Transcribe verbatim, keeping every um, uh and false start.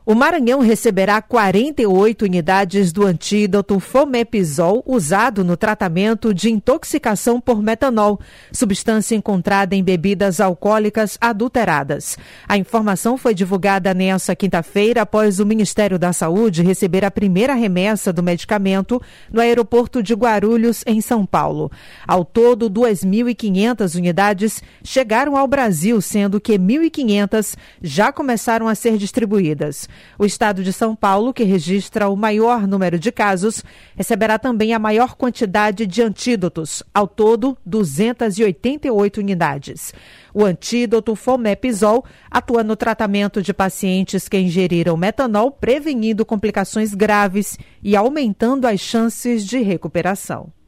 O Maranhão receberá quarenta e oito unidades do antídoto Fomepizol usado no tratamento de intoxicação por metanol, substância encontrada em bebidas alcoólicas adulteradas. A informação foi divulgada nesta quinta-feira após o Ministério da Saúde receber a primeira remessa do medicamento no aeroporto de Guarulhos, em São Paulo. Ao todo, duas mil e quinhentas unidades chegaram ao Brasil, sendo que mil e quinhentas já começaram a ser distribuídas. O estado de São Paulo, que registra o maior número de casos, receberá também a maior quantidade de antídotos, ao todo duzentas e oitenta e oito unidades. O antídoto Fomepizol atua no tratamento de pacientes que ingeriram metanol, prevenindo complicações graves e aumentando as chances de recuperação.